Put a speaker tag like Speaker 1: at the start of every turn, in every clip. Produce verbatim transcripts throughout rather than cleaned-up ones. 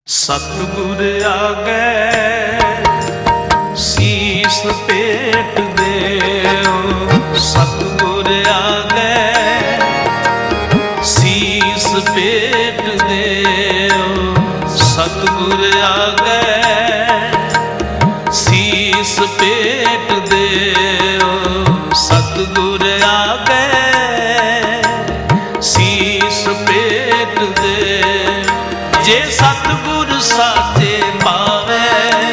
Speaker 1: सतगुर आगे शीस पेट देओ, सतगुर आगे शीस पेट देओ, सतगुर आगे शीस पेट देओ, सतगुर आगे शीस पेट देओ। जे सतगुर साचे पावे,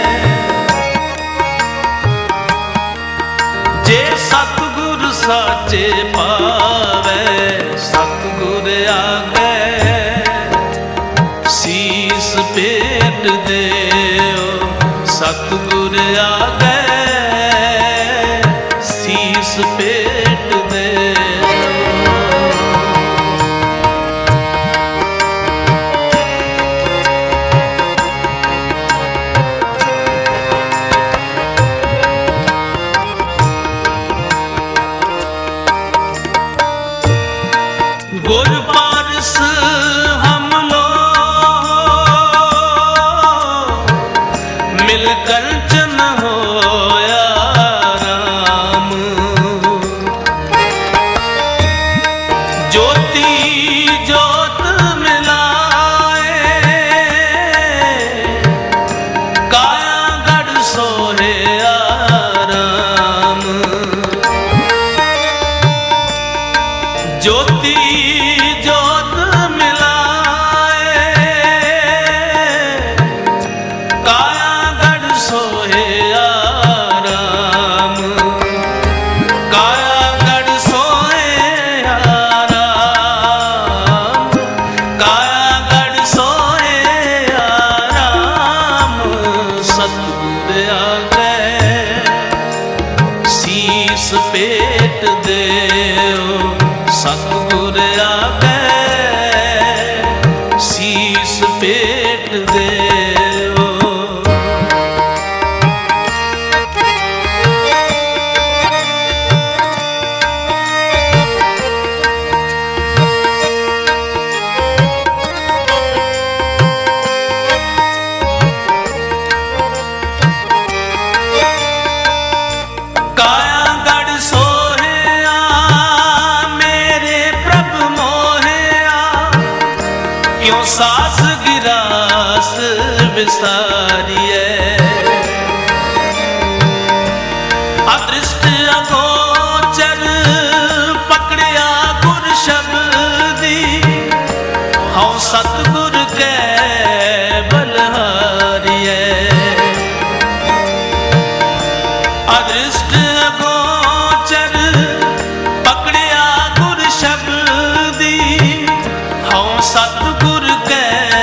Speaker 1: जे सतगुर साचे पावे, सतगुर आगे शीस पेट देओ, सतगुर आगे शीस पेट देओ। गुर पारस हम लोग मिल कंचन होया राम, ज्योति ज्योत मिलाए, काया गढ़ सोहे राम, ज्योति ज्योत मिलाए, काया गढ़ सोहे राम, काया गढ़ सोहे राम, काया गढ़ सोहे राम। सतगुर आगे शीस पेट देओ, सतगुर आगे शीस पेट देओ। काया गढ़ सोहे क्यों सास गिरास विसारिए, अदृष्ट अगोचर पकड़िया गुर शब्दी, हूँ सतगुर के बलहारिए, अदृष्ट अगोचर पकड़िया गुर शब्दी, हूँ सतगुर के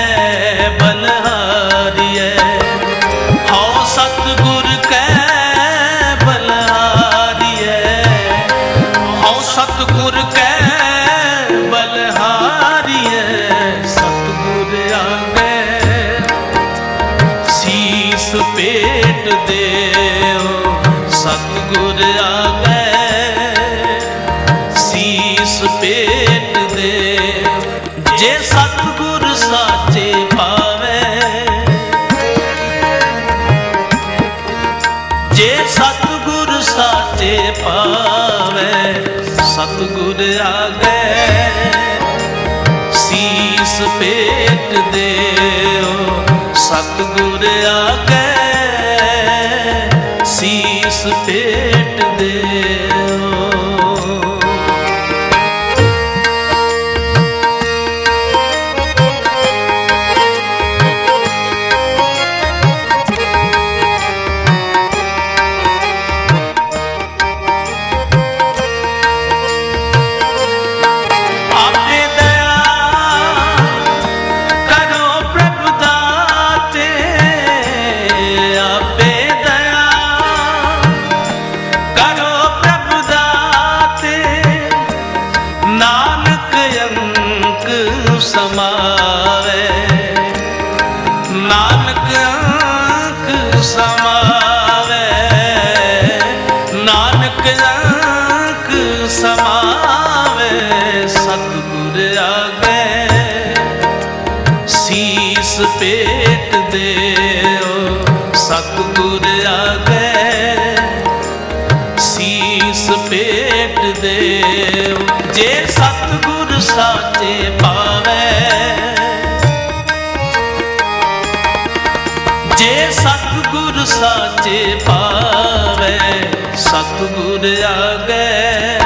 Speaker 1: बलहारिए, हूँ सतगुर के बलहारिए, हूँ सतगुर के बलहारिए। सतगुर आगे शीस पेट देओ, सतगुर आगे शीस पेट देओ। जे सतगुर साचे पावे, जे सतगुर साचे पावे, सतगुर आगे शीस पेट देओ, सतगुर आगे शीस पेट देओ। ਭੇਟ ਦਿਓ ਸਤਿਗੁਰ ਆਗੇ ਸੀਸ ਭੇਟ ਦਿਓ। ਜੇ ਸਤਿਗੁਰ ਸਾਚੇ ਪਾਵੇ, ਜੇ ਸਤਿਗੁਰ ਸਾਚੇ ਪਾਵੇ ਸਤਿਗੁਰ ਆਗੇ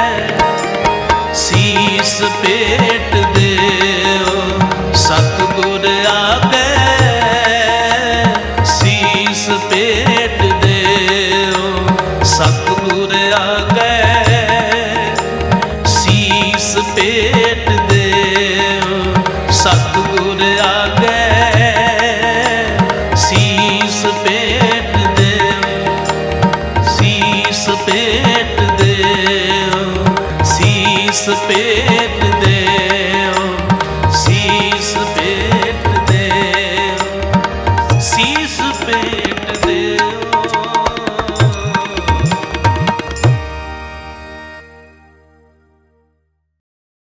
Speaker 1: ਸੀਸ ਭੇਟ ਦਿਓ ਸਤਿਗੁਰ ਆਗੇ ਸੀਸ ਭੇਟ ਦਿਓ ਸਤਿਗੁਰ ਆਗੇ ਸੀਸ ਭੇਟ ਦਿਓ ਸਤਿਗੁਰ ਆਗੇ ਸੀਸ ਭੇਟ ਦਿਓ ਸੀਸ ਭੇਟ ਦਿਓ ਸੀਸ ਭੇਟ ਦਿਓ ਸੀਸ ਭੇਟ ਦਿਓ ਸੀਸ ਭੇਟ